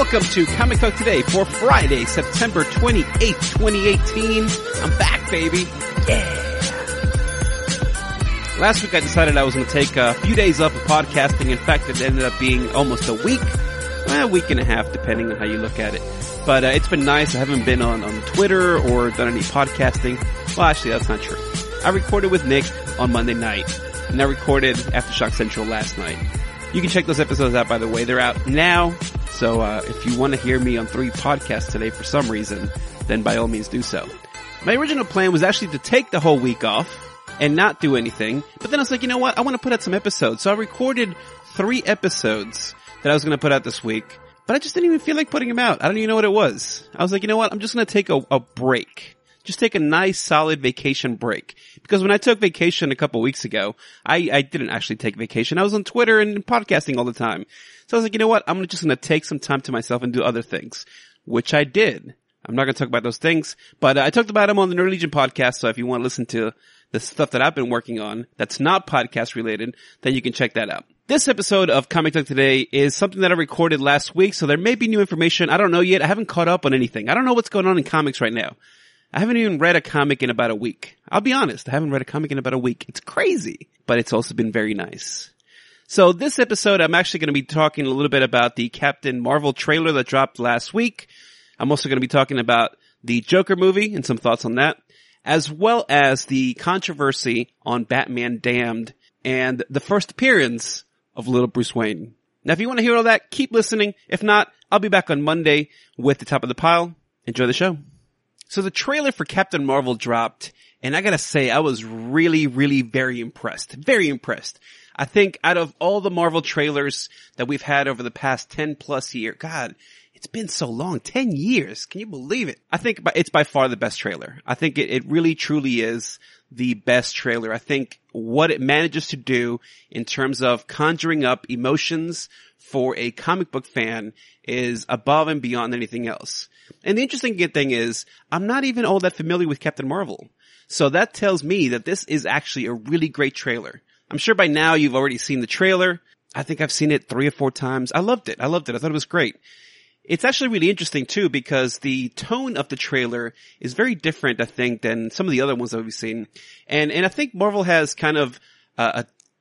welcome to Comic Talk Today for Friday, September 28th, 2018. I'm back, baby. Yeah. Last week I decided I was going to take a few days off of podcasting. In fact, it ended up being almost a week and a half, depending on how you look at it. But it's been nice. I haven't been on Twitter or done any podcasting. Well, actually, that's not true. I recorded with Nick on Monday night, and I recorded Aftershock Central last night. You can check those episodes out, by the way. They're out now. So if you want to hear me on 3 podcasts today for some reason, then by all means do so. My original plan was actually to take the whole week off and not do anything. But then I was like, you know what? I want to put out some episodes. So I recorded 3 episodes that I was going to put out this week. But I just didn't even feel like putting them out. I don't even know what it was. I was like, you know what? I'm just going to take a break. Just take a nice, solid vacation break. Because when I took vacation a couple weeks ago, I didn't actually take vacation. I was on Twitter and podcasting all the time. So I was like, you know what? I'm just going to take some time to myself and do other things. Which I did. I'm not going to talk about those things. But I talked about them on the Nerd Legion podcast. So if you want to listen to the stuff that I've been working on that's not podcast related, then you can check that out. This episode of Comic Talk Today is something that I recorded last week. So there may be new information. I don't know yet. I haven't caught up on anything. I don't know what's going on in comics right now. I haven't even read a comic in about a week. I'll be honest, I haven't read a comic in about a week. It's crazy, but it's also been very nice. So this episode, I'm actually going to be talking a little bit about the Captain Marvel trailer that dropped last week. I'm also going to be talking about the Joker movie and some thoughts on that, as well as the controversy on Batman Damned and the first appearance of little Bruce Wayne. Now, if you want to hear all that, keep listening. If not, I'll be back on Monday with the top of the pile. Enjoy the show. So the trailer for Captain Marvel dropped, and I gotta say, I was really, really very impressed. Very impressed. I think out of all the Marvel trailers that we've had over the past 10 plus years, God, it's been so long, 10 years. Can you believe it? I think it's by far the best trailer. I think it really truly is the best trailer. I think what it manages to do in terms of conjuring up emotions for a comic book fan is above and beyond anything else. And the interesting thing is, I'm not even all that familiar with Captain Marvel. So that tells me that this is actually a really great trailer. I'm sure by now you've already seen the trailer. I think I've seen it 3 or 4 times. I loved it. I thought it was great. It's actually really interesting too, because the tone of the trailer is very different, I think, than some of the other ones that we've seen. And I think Marvel has kind of a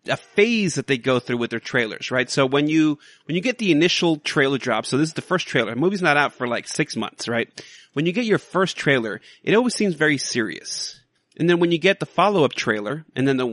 phase that they go through with their trailers, right? So when you get the initial trailer drop, so this is the first trailer, the movie's not out for like 6 months, right? When you get your first trailer, it always seems very serious. And then when you get the follow-up trailer, and then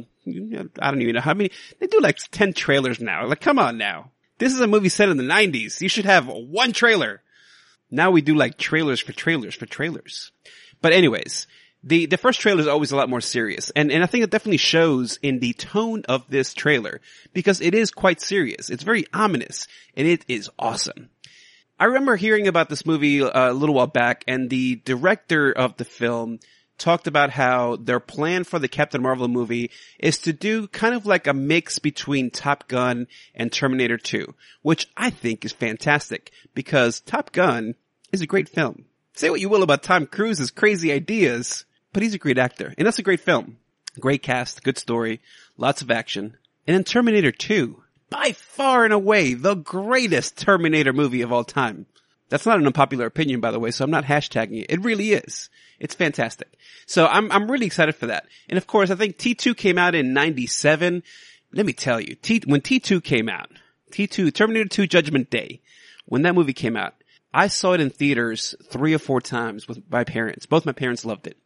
I don't even know how many, they do like 10 trailers now. Like, come on now. This is a movie set in the 90s. You should have 1 trailer. Now we do like trailers for trailers for trailers. But anyways, the first trailer is always a lot more serious. And I think it definitely shows in the tone of this trailer, because it is quite serious. It's very ominous, and it is awesome. I remember hearing about this movie a little while back, and the director of the film talked about how their plan for the Captain Marvel movie is to do kind of like a mix between Top Gun and Terminator 2, which I think is fantastic, because Top Gun is a great film. Say what you will about Tom Cruise's crazy ideas, but he's a great actor, and that's a great film. Great cast, good story, lots of action. And then Terminator 2, by far and away the greatest Terminator movie of all time. That's not an unpopular opinion, by the way, so I'm not hashtagging it. It really is. It's fantastic. So I'm really excited for that. And of course, I think T2 came out in 97. Let me tell you, when T2 came out, Terminator 2 Judgment Day, when that movie came out, I saw it in theaters 3 or 4 times with my parents. Both my parents loved it.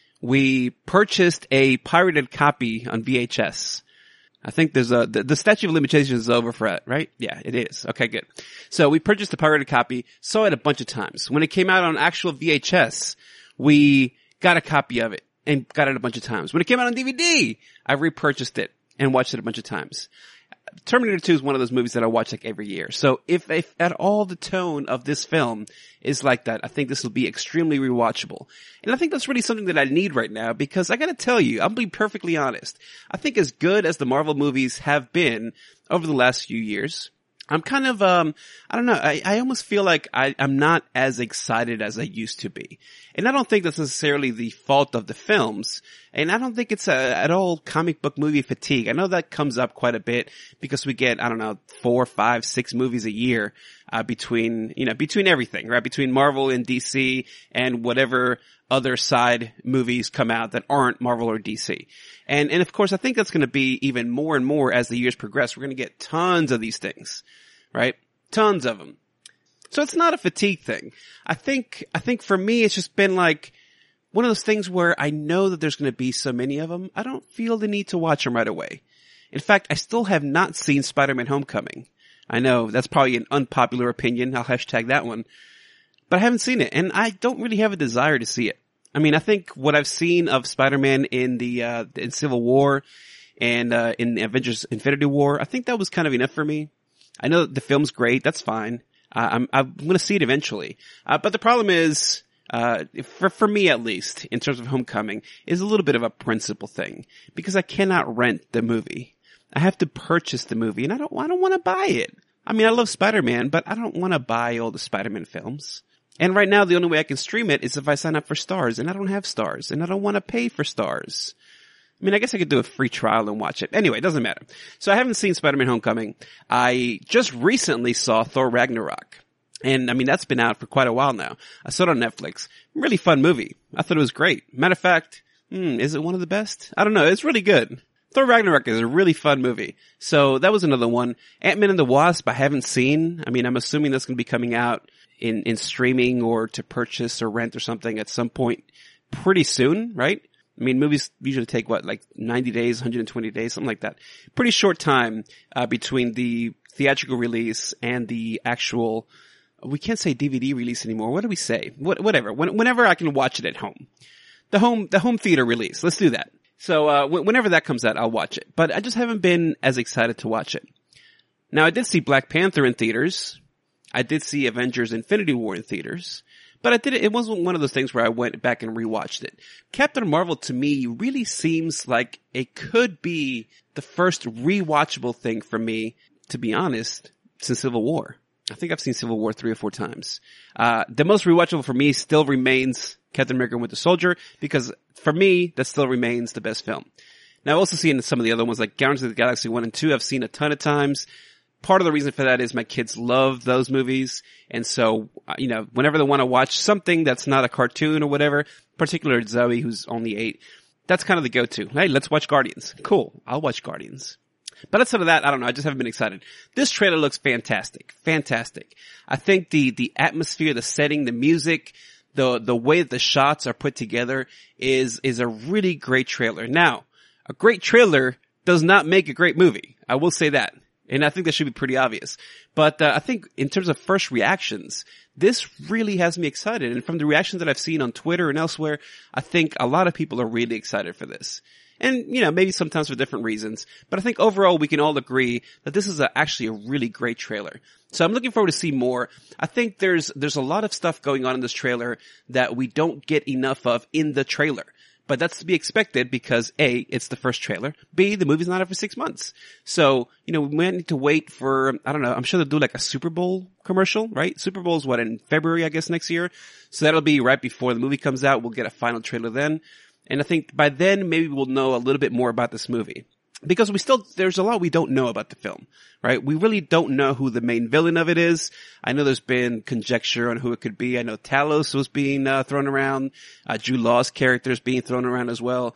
We purchased a pirated copy on VHS. I think there's the statute of limitations is over for it, right? Yeah, it is. Okay, good. So we purchased a pirated copy, saw it a bunch of times. When it came out on actual VHS, we got a copy of it and got it a bunch of times. When it came out on DVD, I repurchased it and watched it a bunch of times. Terminator 2 is one of those movies that I watch like every year. So if at all the tone of this film is like that, I think this will be extremely rewatchable. And I think that's really something that I need right now, because I gotta tell you, I'll be perfectly honest. I think as good as the Marvel movies have been over the last few years, I'm kind of, I don't know. I almost feel like I'm not as excited as I used to be. And I don't think that's necessarily the fault of the films. And I don't think it's at all comic book movie fatigue. I know that comes up quite a bit because we get, I don't know, 4, 5, 6 movies a year, between everything, right? Between Marvel and DC and whatever other side movies come out that aren't Marvel or DC. And of course, I think that's going to be even more and more as the years progress. We're going to get tons of these things, right? Tons of them. So it's not a fatigue thing. I think for me, it's just been like one of those things where I know that there's going to be so many of them. I don't feel the need to watch them right away. In fact, I still have not seen Spider-Man Homecoming. I know that's probably an unpopular opinion. I'll hashtag that one. But I haven't seen it, and I don't really have a desire to see it. I mean, I think what I've seen of Spider-Man in in Civil War and in Avengers Infinity War, I think that was kind of enough for me. I know the film's great. That's fine. I'm going to see it eventually. But the problem is, for me at least, in terms of Homecoming, is a little bit of a principle thing because I cannot rent the movie. I have to purchase the movie, and I don't want to buy it. I mean, I love Spider-Man, but I don't want to buy all the Spider-Man films. And right now, the only way I can stream it is if I sign up for Stars, and I don't have Stars, and I don't want to pay for Stars. I mean, I guess I could do a free trial and watch it. Anyway, it doesn't matter. So I haven't seen Spider-Man Homecoming. I just recently saw Thor Ragnarok. And I mean, that's been out for quite a while now. I saw it on Netflix. Really fun movie. I thought it was great. Matter of fact, is it one of the best? I don't know. It's really good. Thor Ragnarok is a really fun movie. So that was another one. Ant-Man and the Wasp I haven't seen. I mean, I'm assuming that's going to be coming out in streaming or to purchase or rent or something at some point pretty soon, right? I mean, movies usually take like 90 days, 120 days, something like that. Pretty short time, between the theatrical release and the actual, we can't say DVD release anymore. What do we say? Whatever. Whenever I can watch it at home. The home theater release. Let's do that. So, whenever that comes out, I'll watch it. But I just haven't been as excited to watch it. Now, I did see Black Panther in theaters. I did see Avengers Infinity War in theaters. But it wasn't one of those things where I went back and rewatched it. Captain Marvel to me really seems like it could be the first rewatchable thing for me, to be honest, since Civil War. I think I've seen Civil War 3 or 4 times. The most rewatchable for me still remains Captain America and Winter Soldier because for me, that still remains the best film. Now I've also seen some of the other ones like Guardians of the Galaxy 1 and 2 I've seen a ton of times. Part of the reason for that is my kids love those movies. And so, whenever they want to watch something that's not a cartoon or whatever, particularly Zoe, who's only 8, that's kind of the go-to. Hey, let's watch Guardians. Cool. I'll watch Guardians. But outside of that, I don't know. I just haven't been excited. This trailer looks fantastic. Fantastic. I think the atmosphere, the setting, the music, the way that the shots are put together is a really great trailer. Now, a great trailer does not make a great movie. I will say that. And I think that should be pretty obvious. But I think in terms of first reactions, this really has me excited. And from the reactions that I've seen on Twitter and elsewhere, I think a lot of people are really excited for this. And, maybe sometimes for different reasons. But I think overall we can all agree that this is actually a really great trailer. So I'm looking forward to see more. I think there's a lot of stuff going on in this trailer that we don't get enough of in the trailer. But that's to be expected because A, it's the first trailer. B, the movie's not out for 6 months. So, we might need to wait for, I don't know, I'm sure they'll do like a Super Bowl commercial, right? Super Bowl's in February, I guess, next year. So that'll be right before the movie comes out. We'll get a final trailer then. And I think by then, maybe we'll know a little bit more about this movie. Because there's a lot we don't know about the film, right? We really don't know who the main villain of it is. I know there's been conjecture on who it could be. I know Talos was being thrown around. Jude Law's character is being thrown around as well.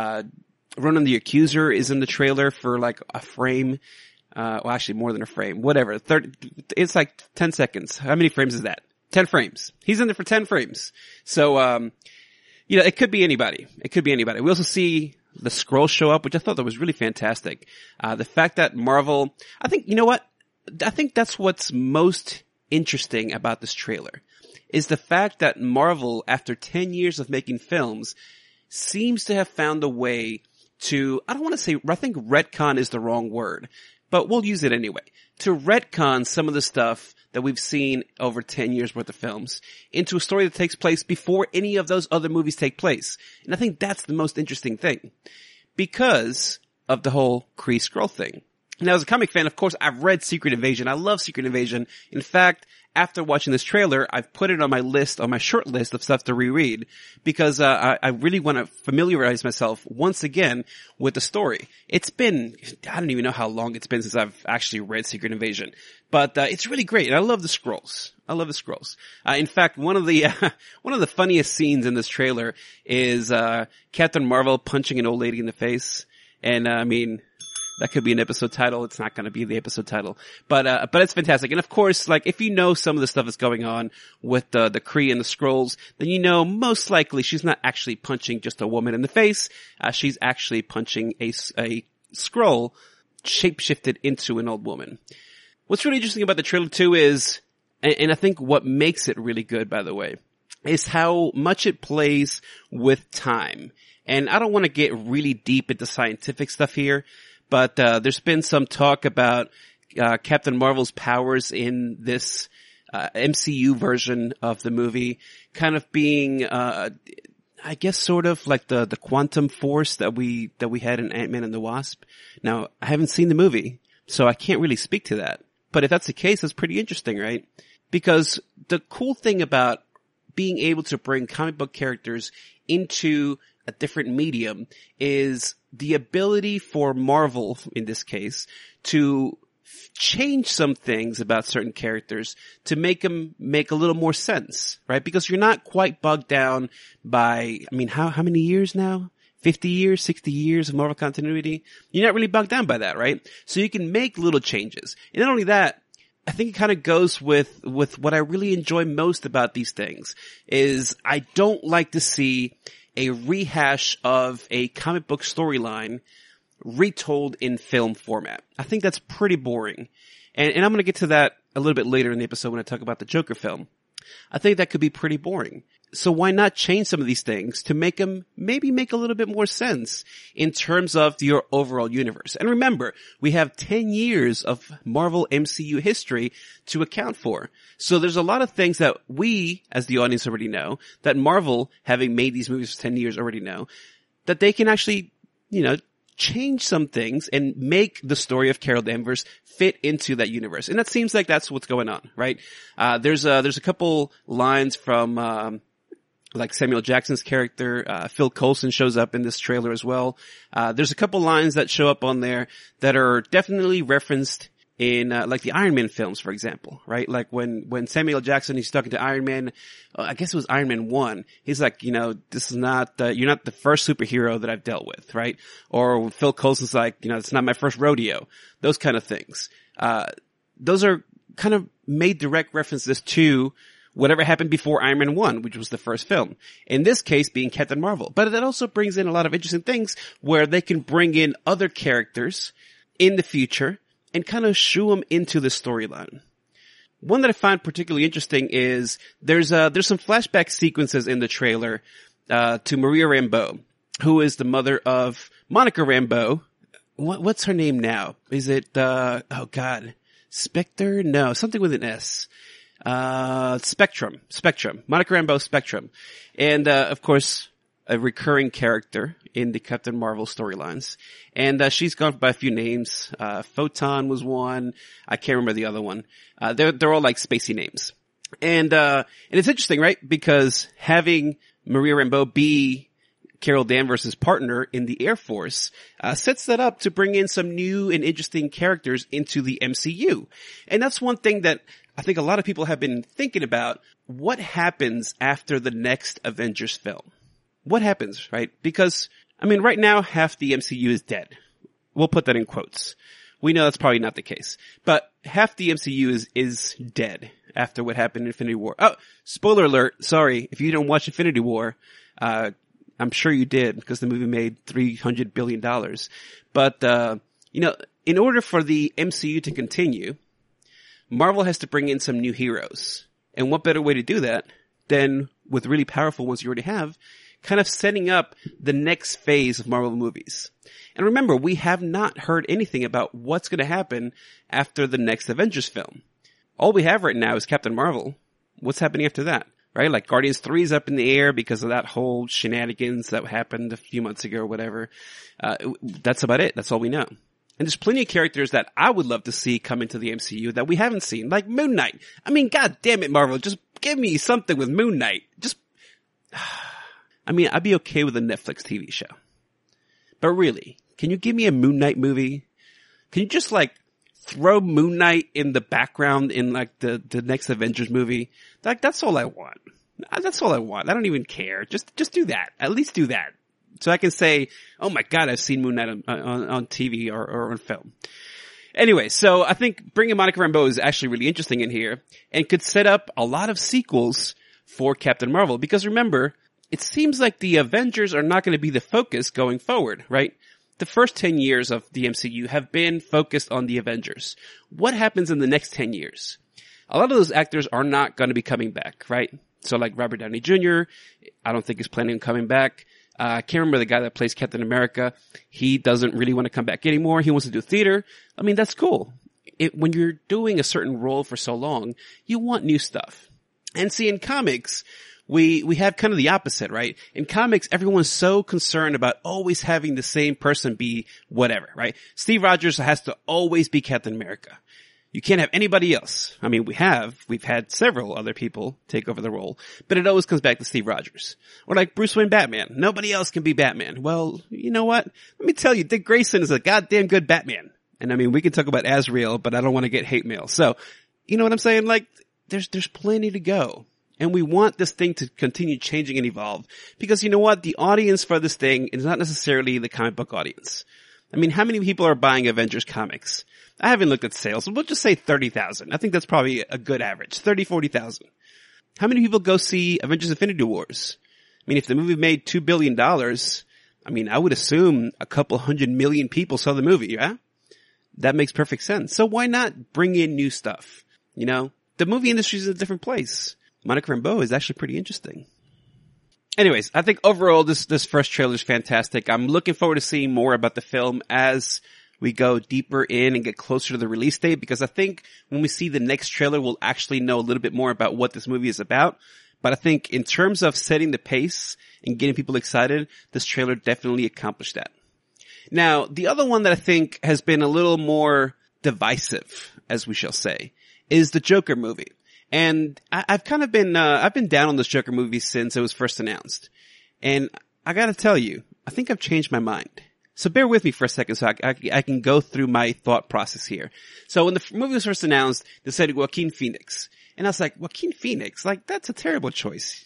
Ronan the Accuser is in the trailer for like a frame. Well, actually more than a frame. Whatever. It's like 10 seconds. How many frames is that? 10 frames. He's in there for 10 frames. So, it could be anybody. It could be anybody. We also see the Skrulls show up, which I thought that was really fantastic. The fact that Marvel, I think, I think that's what's most interesting about this trailer is the fact that Marvel, after 10 years of making films, seems to have found a way to, I think retcon is the wrong word, but we'll use it anyway, to retcon some of the stuff that we've seen over 10 years worth of films into a story that takes place before any of those other movies take place. And I think that's the most interesting thing because of the whole Kree Skrull thing. Now, as a comic fan, of course, I've read Secret Invasion. I love Secret Invasion. In fact, after watching this trailer, I've put it on my short list of stuff to reread because I really want to familiarize myself once again with the story. It's been, I don't even know how long it's been since I've actually read Secret Invasion, but it's really great, and I love the Skrulls. In fact, one of the funniest scenes in this trailer is Captain Marvel punching an old lady in the face, and I mean, that could be an episode title. It's not going to be the episode title, but it's fantastic. And of course, like, if you know some of the stuff that's going on with the Kree and the Skrulls, then you know most likely she's not actually punching just a woman in the face. She's actually punching a Skrull shapeshifted into an old woman. What's really interesting about the trailer too is, and I think what makes it really good, by the way, is how much it plays with time. And I don't want to get really deep into scientific stuff here, but there's been some talk about Captain Marvel's powers in this MCU version of the movie kind of being, I guess, sort of like the quantum force that we had in Ant-Man and the Wasp. Now, I haven't seen the movie, so I can't really speak to that. But if that's the case, that's pretty interesting, right? Because the cool thing about being able to bring comic book characters into a different medium is the ability for Marvel, in this case, to change some things about certain characters to make them make a little more sense, right? Because you're not quite bogged down by, I mean, how many years now? 50 years, 60 years of Marvel continuity? You're not really bogged down by that, right? So you can make little changes. And not only that, I think it kind of goes with what I really enjoy most about these things is I don't like to see a rehash of a comic book storyline retold in film format. I think that's pretty boring. And I'm going to get to that a little bit later in the episode when I talk about the Joker film. I think that could be pretty boring. So why not change some of these things to make them maybe make a little bit more sense in terms of your overall universe? And remember, we have 10 years of Marvel MCU history to account for. So there's a lot of things that we, as the audience, already know, that Marvel, having made these movies for 10 years, already know, that they can actually, change some things and make the story of Carol Danvers fit into that universe. And that seems like that's what's going on, right? There's a couple lines from, like Samuel Jackson's character. Phil Coulson shows up in this trailer as well. There's a couple lines that show up on there that are definitely referenced in, like the Iron Man films, for example, right? Like when Samuel Jackson, he's talking to Iron Man, I guess it was Iron Man 1. He's like, this is not, you're not the first superhero that I've dealt with, right? Or Phil Coulson's like, it's not my first rodeo. Those kind of things. Those are kind of made direct references to whatever happened before Iron Man 1, which was the first film. In this case, being Captain Marvel. But that also brings in a lot of interesting things where they can bring in other characters in the future and kind of shoo them into the storyline. One that I find particularly interesting is there's some flashback sequences in the trailer to Maria Rambeau, who is the mother of Monica Rambeau. What's her name now? Is it Spectre? No, something with an S. Spectrum. Monica Rambeau Spectrum. And of course, a recurring character in the Captain Marvel storylines. And she's gone by a few names. Photon was one. I can't remember the other one. They're all like spacey names. And it's interesting, right? Because having Maria Rambeau be Carol Danvers' partner in the Air Force sets that up to bring in some new and interesting characters into the MCU. And that's one thing that I think a lot of people have been thinking about. What happens after the next Avengers film? What happens, right? Because, right now half the MCU is dead. We'll put that in quotes. We know that's probably not the case. But half the MCU is dead after what happened in Infinity War. Oh, spoiler alert. Sorry. If you didn't watch Infinity War, I'm sure you did because the movie made $300 billion. But, in order for the MCU to continue, Marvel has to bring in some new heroes. And what better way to do that than with really powerful ones you already have, kind of setting up the next phase of Marvel movies. And remember, we have not heard anything about what's going to happen after the next Avengers film. All we have right now is Captain Marvel. What's happening after that? Right? Like Guardians 3 is up in the air because of that whole shenanigans that happened a few months ago or whatever. That's about it. That's all we know. And there's plenty of characters that I would love to see come into the MCU that we haven't seen, like Moon Knight. I mean, god damn it, Marvel, just give me something with Moon Knight. I mean, I'd be okay with a Netflix TV show. But really, can you give me a Moon Knight movie? Can you just like throw Moon Knight in the background in like the next Avengers movie? Like, that's all I want. That's all I want. I don't even care. Just do that. At least do that. So I can say, oh my god, I've seen Moon Knight on TV or on film. Anyway, so I think bringing Monica Rambeau is actually really interesting in here and could set up a lot of sequels for Captain Marvel. Because remember, it seems like the Avengers are not going to be the focus going forward, right? The first 10 years of the MCU have been focused on the Avengers. What happens in the next 10 years? A lot of those actors are not going to be coming back, right? So like Robert Downey Jr., I don't think he's planning on coming back. I can't remember the guy that plays Captain America. He doesn't really want to come back anymore. He wants to do theater. I mean, that's cool. When you're doing a certain role for so long, you want new stuff. And see, in comics, we have kind of the opposite, right? In comics, everyone's so concerned about always having the same person be whatever, right? Steve Rogers has to always be Captain America. You can't have anybody else. I mean, we've had several other people take over the role, but it always comes back to Steve Rogers. Or like Bruce Wayne Batman. Nobody else can be Batman. Well, you know what? Let me tell you, Dick Grayson is a goddamn good Batman. And I mean, we can talk about Azrael, but I don't want to get hate mail. So, you know what I'm saying? Like, there's plenty to go. And we want this thing to continue changing and evolve. Because you know what? The audience for this thing is not necessarily the comic book audience. I mean, how many people are buying Avengers comics? I haven't looked at sales. We'll just say 30,000. I think that's probably a good average. 30, 40,000. How many people go see Avengers Infinity Wars? I mean, if the movie made $2 billion, I mean, I would assume a couple 100 million people saw the movie, yeah? That makes perfect sense. So why not bring in new stuff? You know, the movie industry is a different place. Monica Rambeau is actually pretty interesting. Anyways, I think overall this first trailer is fantastic. I'm looking forward to seeing more about the film as we go deeper in and get closer to the release date, because I think when we see the next trailer, we'll actually know a little bit more about what this movie is about. But I think in terms of setting the pace and getting people excited, this trailer definitely accomplished that. Now, the other one that I think has been a little more divisive, as we shall say, is the Joker movie. And I've kind of been, I've been down on this Joker movie since it was first announced. And I gotta tell you, I think I've changed my mind. So bear with me for a second so I can go through my thought process here. So when the movie was first announced, they said Joaquin Phoenix. And I was like, Joaquin Phoenix? Like, that's a terrible choice.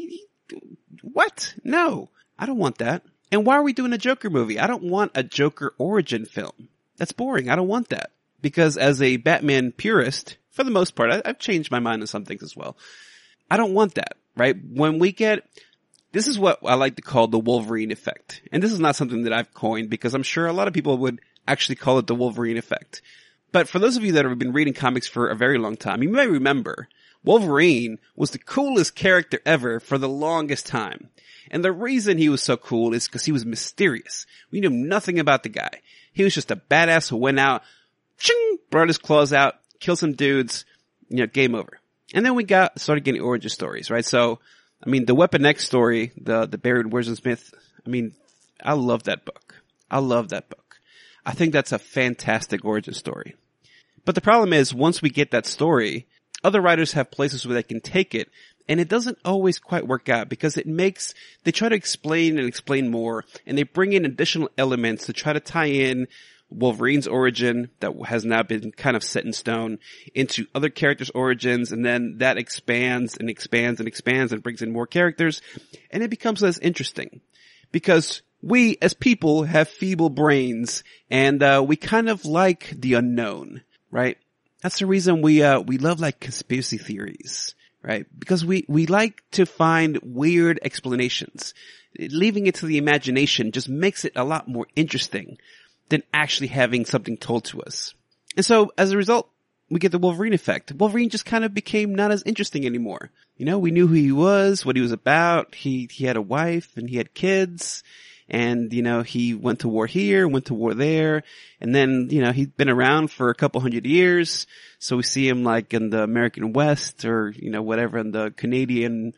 What? No, I don't want that. And why are we doing a Joker movie? I don't want a Joker origin film. That's boring. I don't want that. Because as a Batman purist, for the most part, I've changed my mind on some things as well. I don't want that, right? When we get, this is what I like to call the Wolverine effect. And this is not something that I've coined because I'm sure a lot of people would actually call it the Wolverine effect. But for those of you that have been reading comics for a very long time, you may remember Wolverine was the coolest character ever for the longest time. And the reason he was so cool is because he was mysterious. We knew nothing about the guy. He was just a badass who went out, ching, brought his claws out, killed some dudes, you know, game over. And then we started getting origin stories, right? So, I mean, the Weapon X story, the Barry Wiersbe, I mean, I love that book. I love that book. I think that's a fantastic origin story. But the problem is, once we get that story, other writers have places where they can take it, and it doesn't always quite work out because they try to explain and explain more, and they bring in additional elements to try to tie in Wolverine's origin that has now been kind of set in stone into other characters' origins, and then that expands and expands and expands and brings in more characters, and it becomes less interesting because we as people have feeble brains and we kind of like the unknown, right? That's the reason we love like conspiracy theories, right? Because we like to find weird explanations. Leaving it to the imagination just makes it a lot more interesting than actually having something told to us. And so, as a result, we get the Wolverine effect. Wolverine just kind of became not as interesting anymore. You know, we knew who he was, what he was about. He had a wife and he had kids. And, you know, he went to war here, went to war there. And then, you know, he'd been around for a couple 100 years. So we see him like in the American West or, you know, whatever, in the Canadian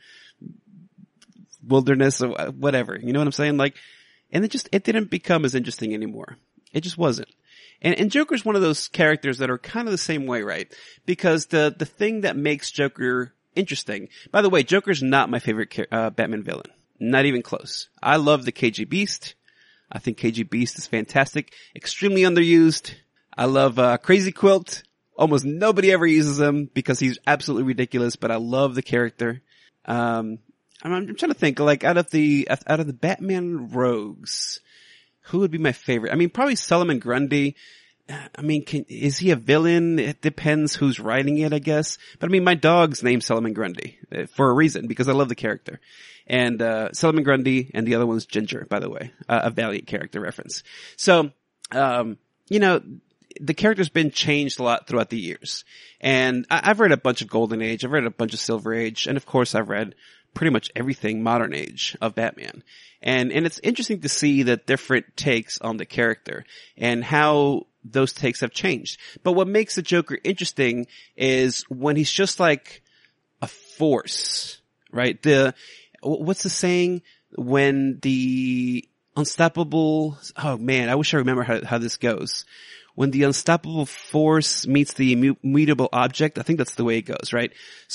wilderness or whatever. You know what I'm saying? Like, and it didn't become as interesting anymore. It just wasn't. And Joker's one of those characters that are kind of the same way, right? Because the thing that makes Joker interesting, by the way, Joker's not my favorite Batman villain. Not even close. I love the KG Beast. I think KG Beast is fantastic. Extremely underused. I love Crazy Quilt. Almost nobody ever uses him because he's absolutely ridiculous, but I love the character. I'm trying to think, like, out of the Batman rogues, who would be my favorite? I mean, probably Solomon Grundy. I mean, is he a villain? It depends who's writing it, I guess. But I mean, my dog's named Solomon Grundy for a reason, because I love the character. And Solomon Grundy, and the other one's Ginger, by the way, a Valiant character reference. So, you know, the character's been changed a lot throughout the years. And I've read a bunch of Golden Age, I've read a bunch of Silver Age, and of course I've read pretty much everything modern age of Batman. And it's interesting to see the different takes on the character and how those takes have changed. But what makes the Joker interesting is when he's just like a force, right? What's the saying? When the unstoppable, oh man, I wish I remember how this goes. When the unstoppable force meets the immutable object, I think that's the way it goes, right?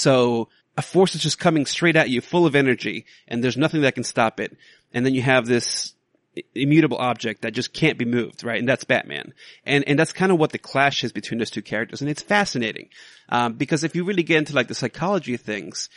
So a force is just coming straight at you, full of energy, and there's nothing that can stop it. And then you have this immutable object that just can't be moved, right? And that's Batman. And that's kind of what the clash is between those two characters. And it's fascinating. Because if you really get into like the psychology of things,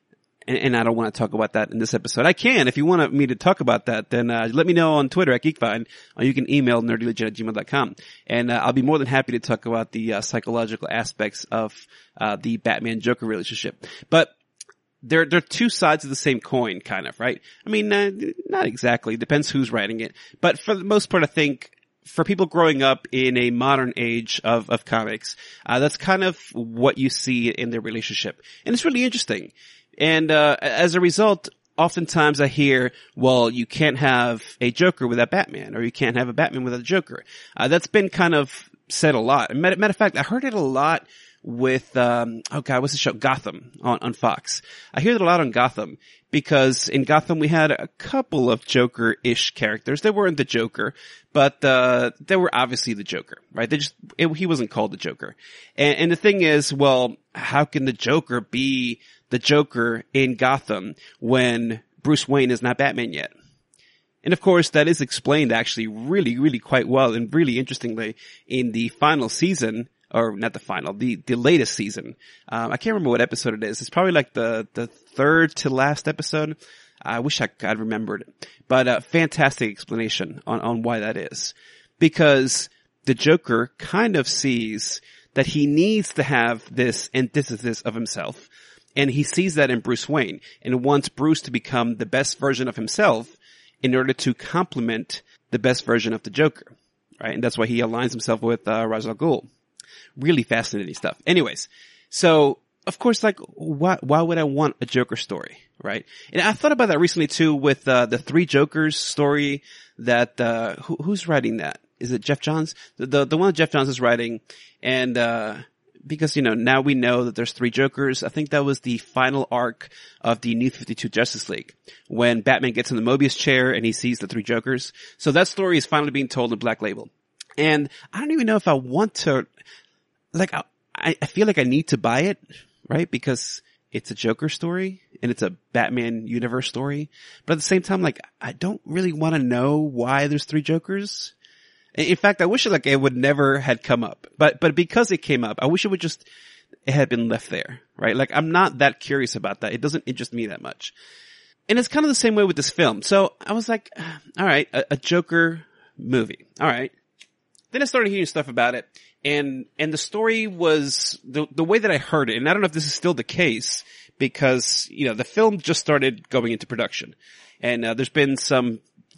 and I don't want to talk about that in this episode. I can. If you want me to talk about that, then let me know on Twitter at Geekvine, or you can email nerdylegend@gmail.com. And I'll be more than happy to talk about the psychological aspects of the Batman-Joker relationship. But they're two sides of the same coin, kind of, right? I mean, not exactly. Depends who's writing it. But for the most part, I think for people growing up in a modern age of comics, that's kind of what you see in their relationship. And it's really interesting. And as a result, oftentimes I hear, well, you can't have a Joker without Batman, or you can't have a Batman without a Joker. That's been kind of said a lot. Matter of fact, I heard it a lot with, what's the show? Gotham on Fox. I hear it a lot on Gotham because in Gotham we had a couple of Joker-ish characters. They weren't the Joker, but they were obviously the Joker, right? He wasn't called the Joker. And the thing is, well, how can the Joker be the Joker in Gotham when Bruce Wayne is not Batman yet? And of course, that is explained actually really, really quite well and really interestingly in the final season, or not the final, the latest season. I can't remember what episode it is. It's probably like the third to last episode. I wish I'd remembered it. But fantastic explanation on why that is. Because the Joker kind of sees that he needs to have this antithesis of himself. And he sees that in Bruce Wayne and wants Bruce to become the best version of himself in order to complement the best version of the Joker, right? And that's why he aligns himself with Ra's al Ghul. Really fascinating stuff. Anyways, so of course, like, why would I want a Joker story, right? And I thought about that recently too with the Three Jokers story that who's writing that? Is it Jeff Johns? The one that Jeff Johns is writing, and because, you know, now we know that there's three Jokers. I think that was the final arc of the New 52 Justice League when Batman gets in the Mobius chair and he sees the three Jokers. So that story is finally being told in Black Label. And I don't even know if I want to, like, I feel like I need to buy it, right? Because it's a Joker story and it's a Batman universe story. But at the same time, like, I don't really want to know why there's three Jokers. In fact, I wish it would never had come up. But because it came up, I wish it had been left there, right? Like, I'm not that curious about that. It doesn't interest me that much. And it's kind of the same way with this film. So I was like, all right, a Joker movie. All right. Then I started hearing stuff about it. And the story was the way that I heard it. And I don't know if this is still the case because, you know, the film just started going into production. And there's been some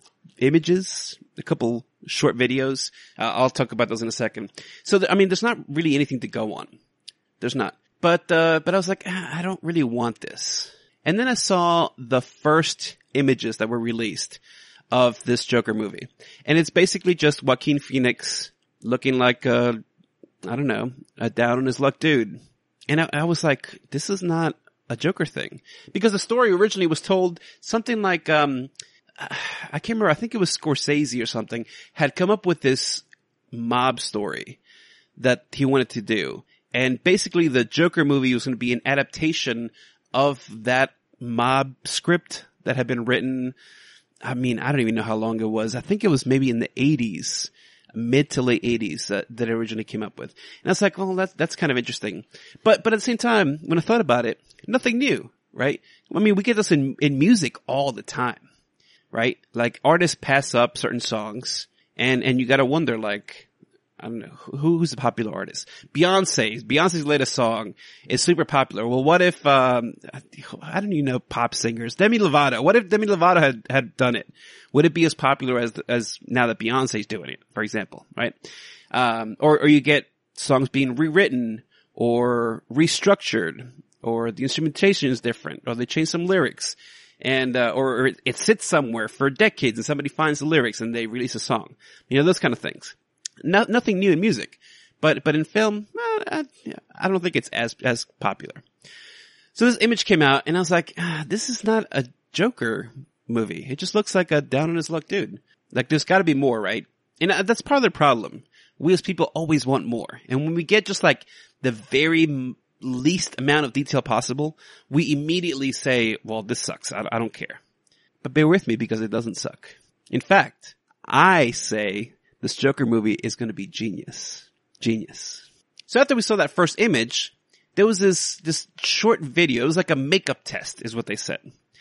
images, a couple short videos. I'll talk about those in a second. So, there's not really anything to go on. There's not. But I was like, I don't really want this. And then I saw the first images that were released of this Joker movie. And it's basically just Joaquin Phoenix looking like a down on his luck dude. And I was like, this is not a Joker thing. Because the story originally was told something like, I can't remember, I think it was Scorsese or something, had come up with this mob story that he wanted to do. And basically the Joker movie was going to be an adaptation of that mob script that had been written. I mean, I don't even know how long it was. I think it was maybe in the 80s, mid to late 80s that it originally came up with. And I was like, well, that's kind of interesting. But at the same time, when I thought about it, nothing new, right? I mean, we get this in music all the time, right? Like artists pass up certain songs and you gotta wonder, like, I don't know, who's a popular artist? Beyonce's latest song is super popular. Well, what if, I don't even know pop singers. Demi Lovato. What if Demi Lovato had done it? Would it be as popular as now that Beyonce's doing it, for example, right? Or you get songs being rewritten or restructured, or the instrumentation is different, or they change some lyrics. And, or it sits somewhere for decades and somebody finds the lyrics and they release a song. You know, those kind of things. Nothing new in music, but in film, I don't think it's as popular. So this image came out and I was like, this is not a Joker movie. It just looks like a down on his luck dude. Like there's gotta be more, right? And that's part of the problem. We as people always want more. And when we get just like the very least amount of detail possible, we immediately say, well, this sucks. I don't care. But bear with me because it doesn't suck. In fact, I say this Joker movie is going to be genius. Genius. So after we saw that first image, there was this short video. It was like a makeup test is what they said.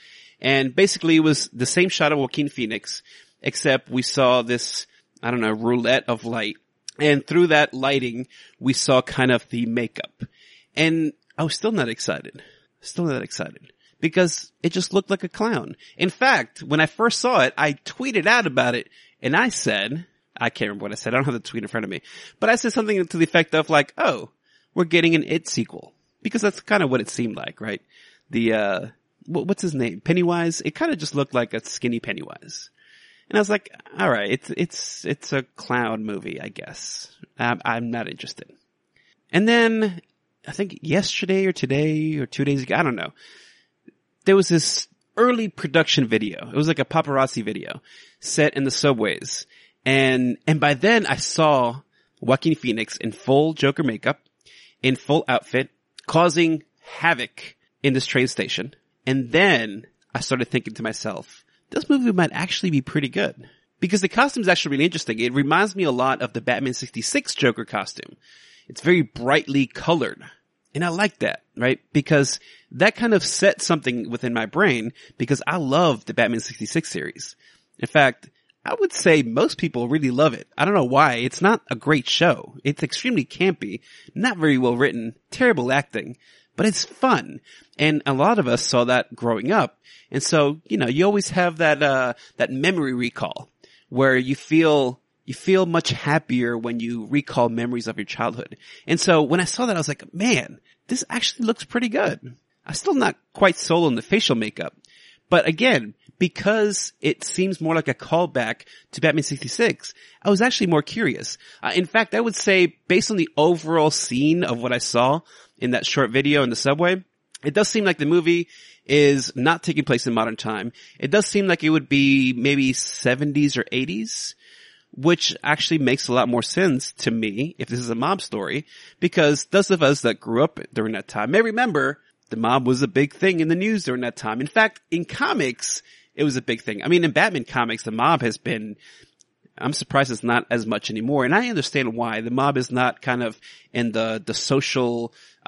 And basically it was the same shot of Joaquin Phoenix, except we saw this, I don't know, roulette of light. And through that lighting, we saw kind of the makeup. And I was still not excited. Still not excited. Because it just looked like a clown. In fact, when I first saw it, I tweeted out about it and I said, I can't remember what I said. I don't have the tweet in front of me. But I said something to the effect of like, oh, we're getting an It sequel. Because that's kind of what it seemed like, right? The, what's his name? Pennywise? It kind of just looked like a skinny Pennywise. And I was like, alright, it's a clown movie, I guess. I'm not interested. And then, I think yesterday or today or 2 days ago, I don't know. There was this early production video. It was like a paparazzi video set in the subways. And by then I saw Joaquin Phoenix in full Joker makeup, in full outfit, causing havoc in this train station. And then I started thinking to myself, this movie might actually be pretty good. Because the costume is actually really interesting. It reminds me a lot of the Batman 66 Joker costume. It's very brightly colored. And I like that, right? Because that kind of set something within my brain because I love the Batman 66 series. In fact, I would say most people really love it. I don't know why. It's not a great show. It's extremely campy, not very well written, terrible acting, but it's fun. And a lot of us saw that growing up. And so, you know, you always have that memory recall where you feel much happier when you recall memories of your childhood. And so when I saw that, I was like, man, this actually looks pretty good. I'm still not quite sold on the facial makeup. But again, because it seems more like a callback to Batman 66, I was actually more curious. In fact, I would say based on the overall scene of what I saw in that short video in the subway, it does seem like the movie is not taking place in modern time. It does seem like it would be maybe 70s or 80s, which actually makes a lot more sense to me if this is a mob story, because those of us that grew up during that time may remember the mob was a big thing in the news during that time. In fact, in comics, it was a big thing. I mean, in Batman comics, the mob has been, I'm surprised it's not as much anymore. And I understand why. The mob is not kind of in the social,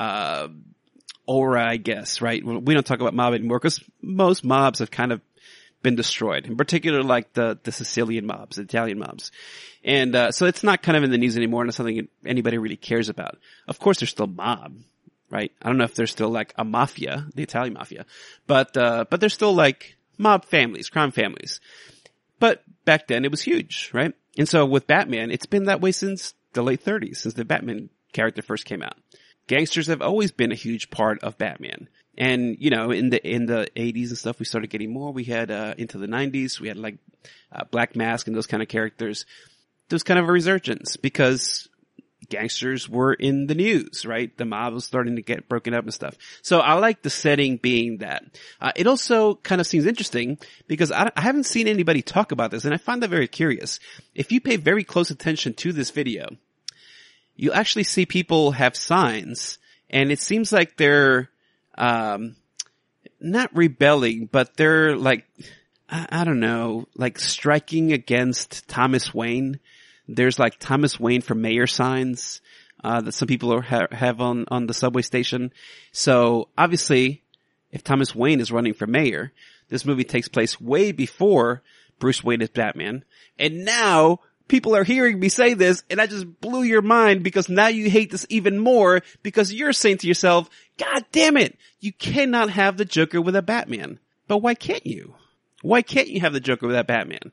aura, I guess, right? We don't talk about mob anymore because most mobs have kind of been destroyed. In particular, like the Sicilian mobs, the Italian mobs. And, so it's not kind of in the news anymore and it's something anybody really cares about. Of course, there's still mob, right? I don't know if there's still like a mafia, the Italian mafia, but there's still like mob families, crime families. But back then it was huge, right? And so with Batman, it's been that way since the late 30s, since the Batman character first came out. Gangsters have always been a huge part of Batman. And, you know, in the 80s and stuff, we started getting more. We had, into the 90s, we had like, Black Mask and those kind of characters. There was kind of a resurgence because gangsters were in the news, right? The mob was starting to get broken up and stuff. So I like the setting being that. It also kind of seems interesting because I haven't seen anybody talk about this, and I find that very curious. If you pay very close attention to this video, you'll actually see people have signs, and it seems like they're not rebelling, but they're like, I don't know, like striking against Thomas Wayne. There's like Thomas Wayne for mayor signs that some people have on the subway station. So obviously, if Thomas Wayne is running for mayor, this movie takes place way before Bruce Wayne is Batman. And now people are hearing me say this, and I just blew your mind because now you hate this even more because you're saying to yourself, God damn it, you cannot have the Joker with a Batman. But why can't you? Why can't you have the Joker with a Batman?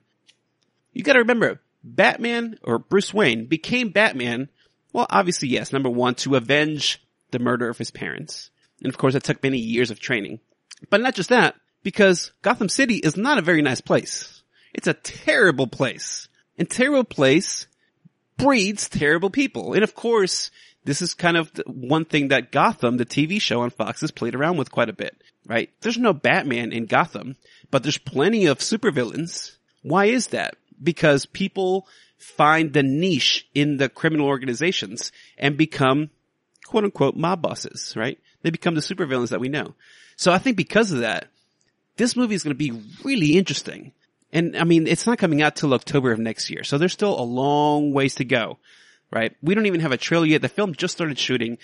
You gotta remember, Batman, or Bruce Wayne, became Batman, well, obviously, yes, number one, to avenge the murder of his parents. And of course, that took many years of training. But not just that, because Gotham City is not a very nice place. It's a terrible place. And terrible place breeds terrible people. And of course, this is kind of one thing that Gotham, the TV show on Fox, has played around with quite a bit, right? There's no Batman in Gotham, but there's plenty of supervillains. Why is that? Because people find the niche in the criminal organizations and become quote unquote mob bosses, right? They become the supervillains that we know. So I think because of that, this movie is going to be really interesting. And I mean, it's not coming out till October of next year. So there's still a long ways to go, right? We don't even have a trailer yet. The film just started shooting.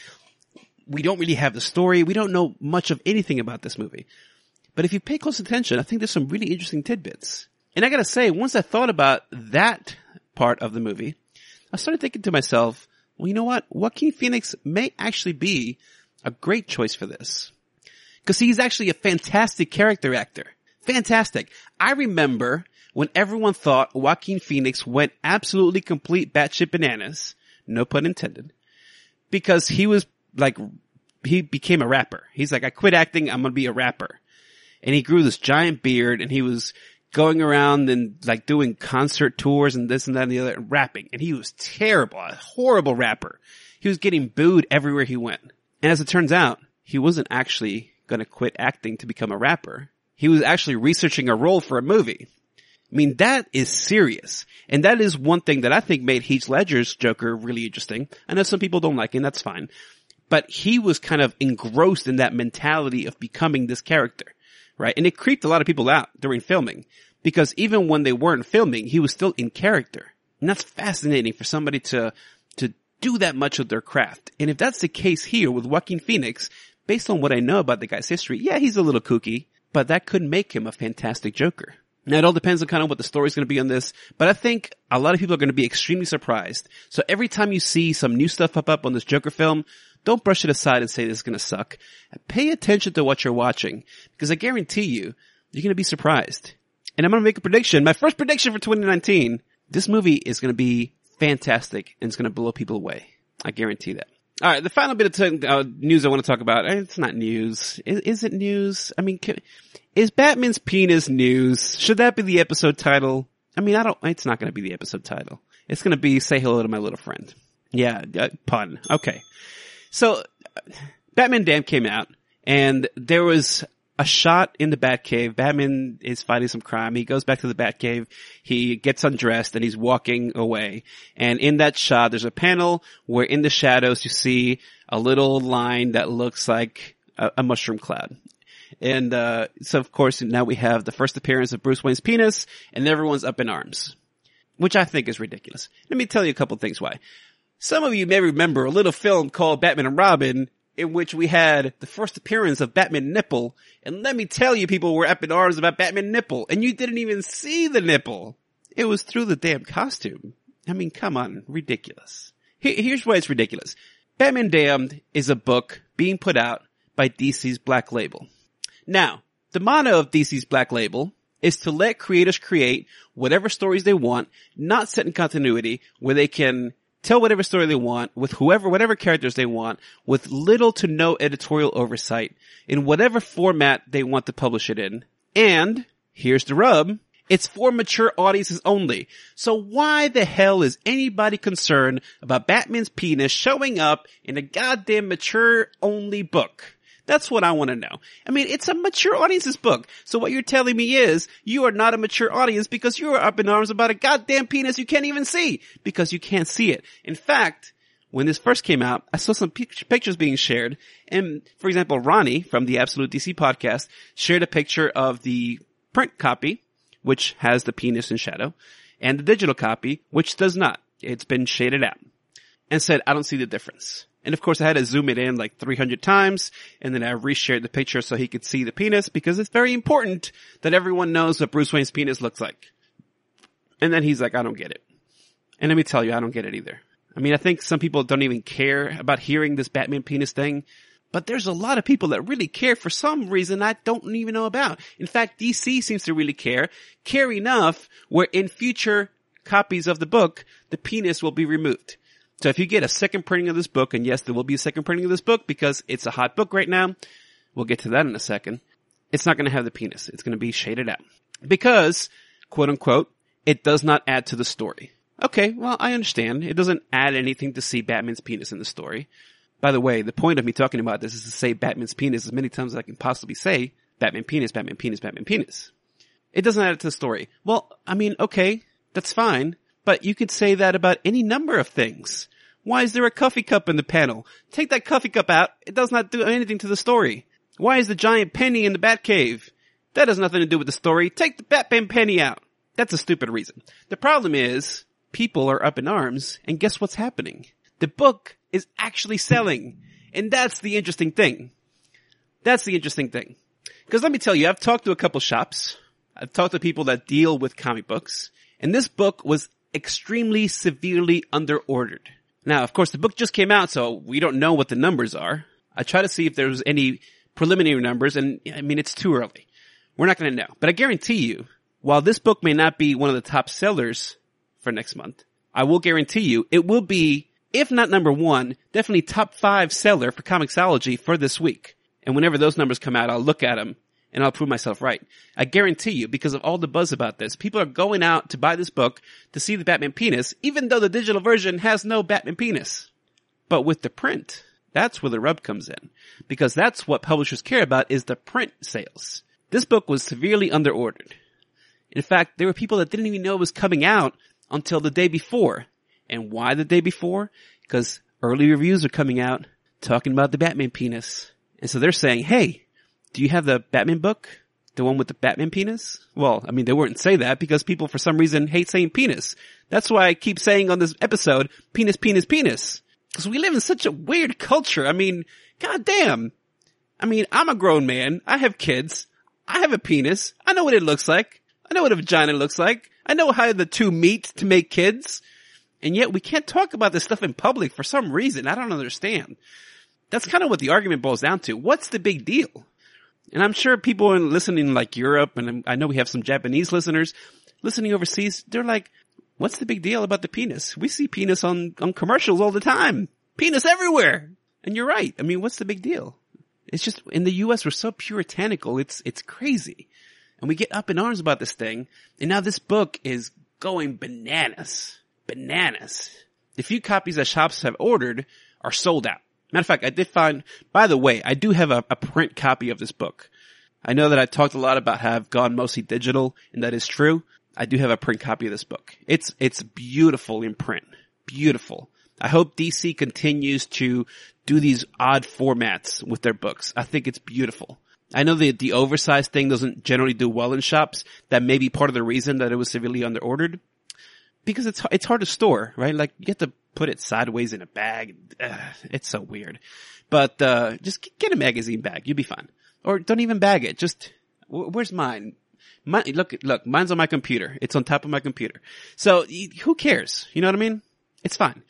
We don't really have the story. We don't know much of anything about this movie. But if you pay close attention, I think there's some really interesting tidbits. And I gotta say, once I thought about that part of the movie, I started thinking to myself, well, you know what? Joaquin Phoenix may actually be a great choice for this. Because he's actually a fantastic character actor. Fantastic. I remember when everyone thought Joaquin Phoenix went absolutely complete batshit bananas, no pun intended, because he was like, he became a rapper. He's like, I quit acting, I'm gonna be a rapper. And he grew this giant beard, and he was going around and like doing concert tours and this and that and the other, and rapping. And he was terrible, a horrible rapper. He was getting booed everywhere he went. And as it turns out, he wasn't actually going to quit acting to become a rapper. He was actually researching a role for a movie. I mean, that is serious. And that is one thing that I think made Heath Ledger's Joker really interesting. I know some people don't like him, that's fine. But he was kind of engrossed in that mentality of becoming this character. Right? And it creeped a lot of people out during filming because even when they weren't filming, he was still in character. And that's fascinating for somebody to do that much of their craft. And if that's the case here with Joaquin Phoenix, based on what I know about the guy's history, yeah, he's a little kooky, but that could make him a fantastic Joker. Now, it all depends on kind of what the story's going to be on this, but I think a lot of people are going to be extremely surprised. So every time you see some new stuff pop up on this Joker film, don't brush it aside and say this is going to suck. Pay attention to what you're watching, because I guarantee you, you're going to be surprised. And I'm going to make a prediction. My first prediction for 2019, this movie is going to be fantastic and it's going to blow people away. I guarantee that. All right, the final bit of news I want to talk about. It's not news. Is it news? I mean, is Batman's penis news? Should that be the episode title? I mean, it's not going to be the episode title. It's going to be Say Hello to My Little Friend. Yeah, pun. Okay. So, Batman Damned came out, and there was a shot in the Batcave. Batman is fighting some crime. He goes back to the Batcave. He gets undressed, and he's walking away. And in that shot, there's a panel where in the shadows you see a little line that looks like a mushroom cloud. And so, of course, now we have the first appearance of Bruce Wayne's penis, and everyone's up in arms, which I think is ridiculous. Let me tell you a couple things why. Some of you may remember a little film called Batman and Robin, in which we had the first appearance of Batman Nipple. And let me tell you, people were up in arms about Batman Nipple, and you didn't even see the nipple. It was through the damn costume. I mean, come on, ridiculous. Here's why it's ridiculous. Batman Damned is a book being put out by DC's Black Label. Now, the motto of DC's Black Label is to let creators create whatever stories they want, not set in continuity, where they can tell whatever story they want, with whatever characters they want, with little to no editorial oversight, in whatever format they want to publish it in. And, here's the rub, It's for mature audiences only. So why the hell is anybody concerned about Batman's penis showing up in a goddamn mature only book? That's what I want to know. I mean, it's a mature audience's book. So what you're telling me is you are not a mature audience because you are up in arms about a goddamn penis you can't even see because you can't see it. In fact, when this first came out, I saw some pictures being shared. And for example, Ronnie from the Absolute DC podcast shared a picture of the print copy, which has the penis in shadow, and the digital copy, which does not. It's been shaded out. And said, I don't see the difference. And of course I had to zoom it in like 300 times, and then I reshared the picture so he could see the penis, because it's very important that everyone knows what Bruce Wayne's penis looks like. And then he's like, I don't get it. And let me tell you, I don't get it either. I mean, I think some people don't even care about hearing this Batman penis thing, but there's a lot of people that really care for some reason I don't even know about. In fact, DC seems to really care enough where in future copies of the book, the penis will be removed. So if you get a second printing of this book, and yes, there will be a second printing of this book because it's a hot book right now. We'll get to that in a second. It's not going to have the penis. It's going to be shaded out because, quote unquote, it does not add to the story. Okay, well, I understand. It doesn't add anything to see Batman's penis in the story. By the way, the point of me talking about this is to say Batman's penis as many times as I can possibly say Batman penis, Batman penis, Batman penis. It doesn't add it to the story. Well, I mean, okay, that's fine, but you could say that about any number of things. Why is there a coffee cup in the panel? Take that coffee cup out. It does not do anything to the story. Why is the giant penny in the Batcave? That has nothing to do with the story. Take the Batman penny out. That's a stupid reason. The problem is, people are up in arms, and guess what's happening? The book is actually selling. And that's the interesting thing. That's the interesting thing. Because let me tell you, I've talked to a couple shops. I've talked to people that deal with comic books. And this book was extremely severely underordered. Now, of course, the book just came out, so we don't know what the numbers are. I try to see if there's any preliminary numbers, and I mean, it's too early. We're not going to know. But I guarantee you, while this book may not be one of the top sellers for next month, I will guarantee you it will be, if not number one, definitely top 5 seller for Comixology for this week. And whenever those numbers come out, I'll look at them and I'll prove myself right. I guarantee you, because of all the buzz about this, people are going out to buy this book to see the Batman penis, even though the digital version has no Batman penis. But with the print, that's where the rub comes in. Because that's what publishers care about, is the print sales. This book was severely underordered. In fact, there were people that didn't even know it was coming out until the day before. And why the day before? Because early reviews are coming out talking about the Batman penis. And so they're saying, hey, do you have the Batman book? The one with the Batman penis? Well, I mean, they wouldn't say that because people for some reason hate saying penis. That's why I keep saying on this episode, penis, penis, penis. Because we live in such a weird culture. I mean, goddamn. I mean, I'm a grown man. I have kids. I have a penis. I know what it looks like. I know what a vagina looks like. I know how the two meet to make kids. And yet we can't talk about this stuff in public for some reason. I don't understand. That's kind of what the argument boils down to. What's the big deal? And I'm sure people listening like Europe, and I know we have some Japanese listeners listening overseas, they're like, what's the big deal about the penis? We see penis on commercials all the time. Penis everywhere. And you're right. I mean, what's the big deal? It's just, in the US, we're so puritanical. It's crazy. And we get up in arms about this thing. And now this book is going bananas. Bananas. The few copies that shops have ordered are sold out. Matter of fact, I did find, by the way, I do have a print copy of this book. I know that I talked a lot about how I've gone mostly digital, and that is true. I do have a print copy of this book. It's beautiful in print. Beautiful. I hope DC continues to do these odd formats with their books. I think it's beautiful. I know the oversized thing doesn't generally do well in shops. That may be part of the reason that it was severely underordered. Because it's hard to store, right? Like, you have to put it sideways in a bag. It's so weird. But, just get a magazine bag. You'll be fine. Or don't even bag it. Just, where's mine? Look, mine's on my computer. It's on top of my computer. So, who cares? You know what I mean? It's fine.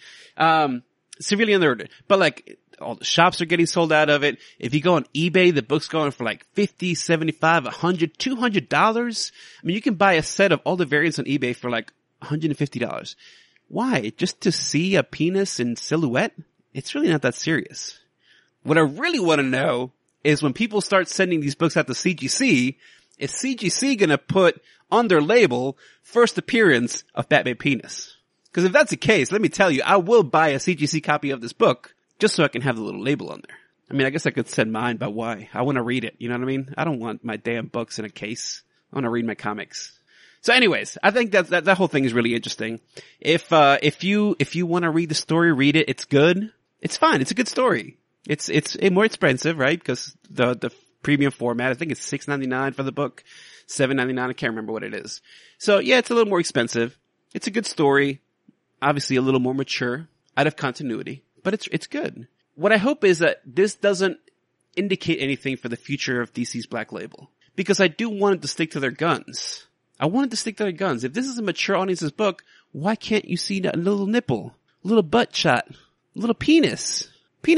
Severely underordered. But like, all the shops are getting sold out of it. If you go on eBay, the book's going for like $50, $75, $100, $200. I mean, you can buy a set of all the variants on eBay for like $150. Why? Just to see a penis in silhouette? It's really not that serious. What I really want to know is when people start sending these books out to CGC is CGC gonna put on their label first appearance of Batman Penis? Because if that's the case, let me tell you, I will buy a CGC copy of this book just so I can have the little label on there. I mean, I guess I could send mine, but why? I want to read it. You know what I mean? I don't want my damn books in a case. I want to read my comics. So anyways, I think that whole thing is really interesting. If you want to read the story, read it. It's good. It's fine. It's a good story. It's more expensive, right? Because the premium format, I think it's $6.99 for the book, $7.99. I can't remember what it is. So yeah, it's a little more expensive. It's a good story. Obviously a little more mature, out of continuity, but it's good. What I hope is that this doesn't indicate anything for the future of DC's Black Label. Because I do want it to stick to their guns. I want it to stick to their guns. If this is a mature audience's book, why can't you see a little nipple, a little butt shot, a little penis?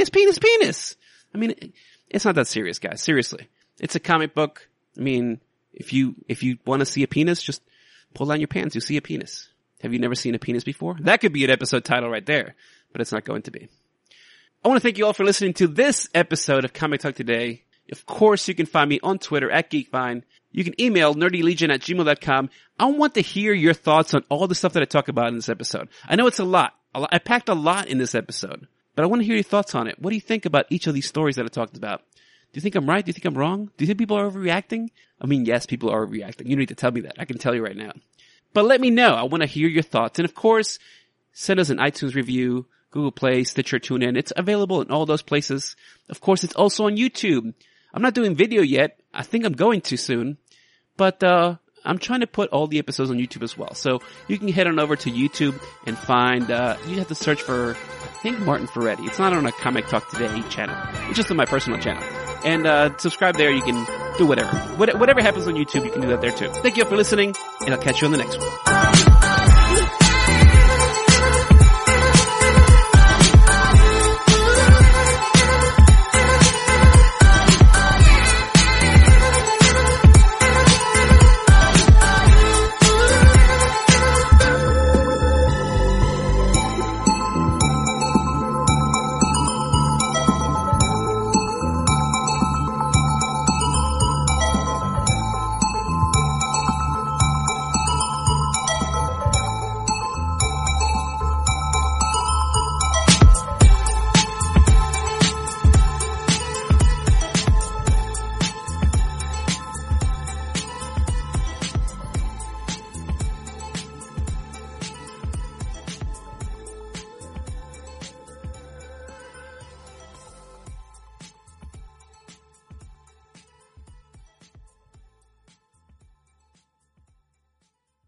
Penis. I mean, it's not that serious, guys. Seriously. It's a comic book. I mean, if you want to see a penis, just pull down your pants. You'll see a penis. Have you never seen a penis before? That could be an episode title right there, but it's not going to be. I want to thank you all for listening to this episode of Comic Talk Today. Of course, you can find me on Twitter at GeekVine. You can email nerdylegion@gmail.com. I want to hear your thoughts on all the stuff that I talk about in this episode. I know it's a lot. I packed a lot in this episode, but I want to hear your thoughts on it. What do you think about each of these stories that I talked about? Do you think I'm right? Do you think I'm wrong? Do you think people are overreacting? I mean, yes, people are overreacting. You don't need to tell me that. I can tell you right now. But let me know. I want to hear your thoughts. And of course, send us an iTunes review, Google Play, Stitcher, TuneIn. It's available in all those places. Of course, it's also on YouTube. I'm not doing video yet. I think I'm going to soon. But I'm trying to put all the episodes on YouTube as well. So you can head on over to YouTube and find, you have to search for, I think, Martin Ferretti. It's not on a Comic Talk Today channel. It's just on my personal channel. And subscribe there. You can do whatever. Whatever happens on YouTube, you can do that there too. Thank you all for listening, and I'll catch you on the next one.